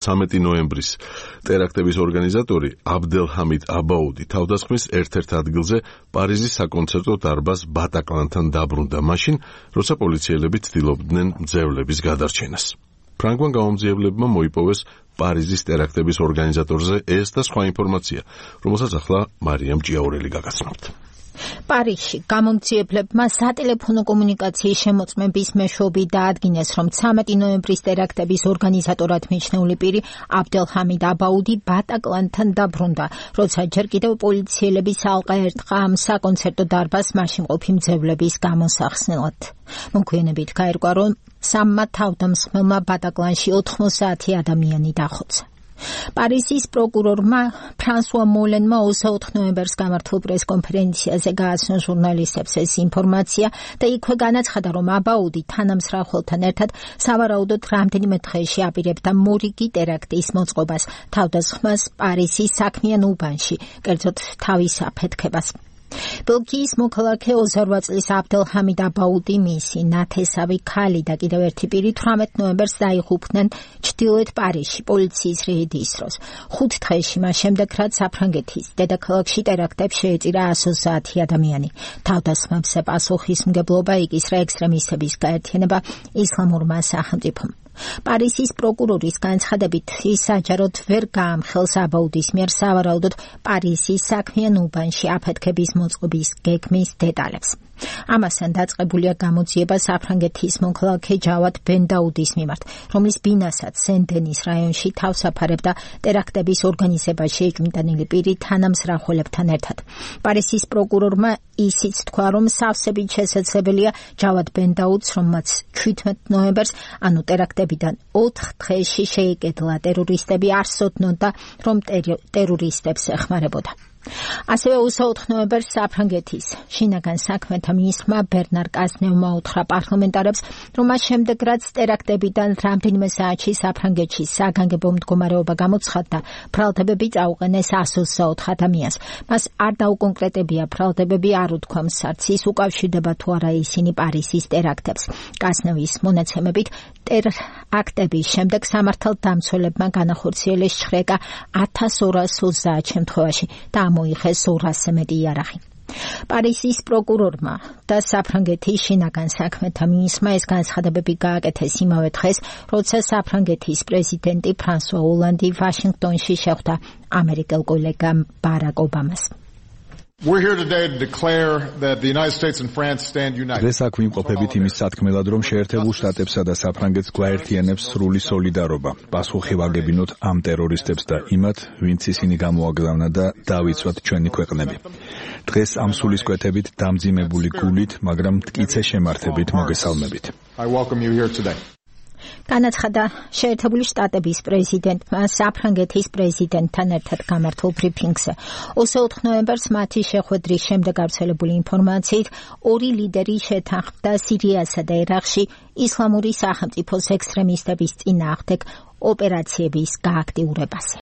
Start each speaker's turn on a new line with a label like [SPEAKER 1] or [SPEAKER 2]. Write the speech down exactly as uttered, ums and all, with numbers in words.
[SPEAKER 1] ცამეტი ნოემბრის ტერაქტების ორგანიზატორი აბდელჰამიდ აბაუდი თავდასხმის ერთ-ერთ ადგილზე პარიზის საკონცერტო დარბაზ ბატაკლანთან დაბრუნდა მაშინ, როცა პოლიციელები ცდილობდნენ მძევლების გადარჩენას. ფრანგმა გამომძიებლებმა მოიპოვეს პარიზის ტერაქტების ორგანიზატორზე ეს და სხვა ინფორმაცია, რომელსაც ახლა მარიამ ჭიაურელი გაგაცნობთ.
[SPEAKER 2] პარიზში გამომძიებლებმა სატელეფონო კომუნიკაციის შემოწმების მეშვეობით დაადგინეს, რომ ცამეტი ნოემბრის ტერაქტების ორგანიზატორად მიჩნეული პირი აბდელჰამიდ აბაუდი ბატაკლანთან დაბრუნდა, როცა ჯერ კიდევ პოლიციელები ალყა ერტყა ამ საკონცერტო დარბაზს მასში მყოფი მძევლების გამოსახსნელად. მოგვიანებით გაირკვა, რომ სამმა თავდამსხმელმა ბატაკლანში ოთხმოცდაათი ადამიანი დახოცა. პარიზის პროკურორმა ფრანსუა მოლენმა ოცდაოთხ ნოემბერს გამართულ პრესკონფერენციაზე გააცნო ჟურნალისტებს ეს ინფორმაცია და იქვე განაცხადა, რომ აბაუდი თანამსხმელთან ერთად სავარაუდოდ რამდენიმე დღეში აპირებდა მორიგი ტერაქტის მოწყობას, თავდასხმას პარიზის საქმიან უბანში, კერძოდ თავის აფეთქებას. ბელგიის მოქალაქე ოცდაორ წლის აბდელჰამიდ აბაუდი, მისი ნათესავი ქალი და კიდევ ერთი პირი თვრამეტ ნოემბერს დაიღუპნენ ჩრდილოეთ პარიზში პოლიციის რეიდის დროს. ხუთ დღეში მას შემდეგ, რაც საფრანგეთის დედაქალაქში ტერაქტებს შეეწირა ოცდაათი ადამიანი. თავდასხმებზე პასუხისმგებლობა იკისრა ექსტრემისტების გაერთიანება ისლამურმა სახელმწიფომ. პარიზის პროკურორის განცხადებით, ის საჯაროდ ვერ გაამხელს აბაუდის მიერ სავარაუდოდ პარიზის საქმიან უბანში აფეთქების მოწყობის გეგმის დეტალებს. ამასთან დაწყებულია გამოძიება საფრანგეთის მოქალაქე ჯავად ბენდაუდის მიმართ, რომლის ბინასაც სენ-დენის რაიონში თავს აფარებდა ტერაქტების ორგანიზებაში ეჭვმიტანილი პირი თანამსახველებთან ერთად. პარიზის პროკურორმა ისიც თქვა, რომ სავსებით შესაძლებელია ჯავად ბენდაუდს, რომელმაც ჩვიდმეტ ნოემბერს, ანუ ტერაქტებიდან ოთხ დღეში შეიკედლა ტერორისტები, არ სცოდნოდა, რომ ტერორისტებს ეხმარებოდა. ასევე ოცდაოთხ ნოემბერს საფრანგეთის შინაგან საქმეთა მინისტრმა ბერნარ კაზნევმა უთხრა პარლამენტარებს, რომ მას შემდეგ, რაც ტერაქტებიდან რამდენიმე საათში საფრანგეთში საგანგებო მდგომარეობა გამოცხადდა, ბრალდებები წაუყენეს ას ოცდაოთხ ადამიანს. მას არ დაუკონკრეტებია ბრალდებები არ უთქვა მსარც ის უკავშირდება თუ არა ისინი პარიზის ტერაქტებს. კაზნევის მონაცემებით, ტერაქტების შემდეგ სამართალდამცველებმა განახორციელეს შხრეკა ათას ორას ოცდაათ შემთხვევაში და მოიხეს ორასზე მეტი იარაღი. პარიზის პროკურორმა და საფრანგეთის შინაგან საქმეთა მინისტრმა ეს განცხადებები გააკეთეს იმავე დღეს, როცა საფრანგეთის პრეზიდენტი ფრანსუა ოლანდი ვაშინგტონში შეხვდა ამერიკელ კოლეგა ბარაკ ობამას.
[SPEAKER 3] We're here today to declare that the United States and France stand united.
[SPEAKER 4] დღეს აქ ვიმყოფებით იმის სათქმელად, რომ შეერთებულ შტატებსა და საფრანგეთს გვაერთიანებს სრული სოლიდარობა. პასუხი ვაგებინოთ ამ ტერორისტებს და იმათ, ვინც ისინი გამოაგზავნა და დავიცვათ ჩვენი ქვეყნები. დღეს ამ სულისკვეთებით დამძიმებული გულით, მაგრამ მტკიცე შემართებით მოგესალმებით.
[SPEAKER 3] I welcome you here today.
[SPEAKER 2] განაცხადა შეერთებული შტატების პრეზიდენტმა საფრანგეთის პრეზიდენტთან ერთად გამართულ ბრიფინგზე. ოცდაოთხ ნოემბერს მათი შეხვედრის შემდეგ გავრცელებული ინფორმაციით, ორი ლიდერი შეთანხმდა სირიასა და ერაყში ისლამური სახელმწიფოს ექსტრემისტების წინააღმდეგ ოპერაციების გააქტიურებაზე.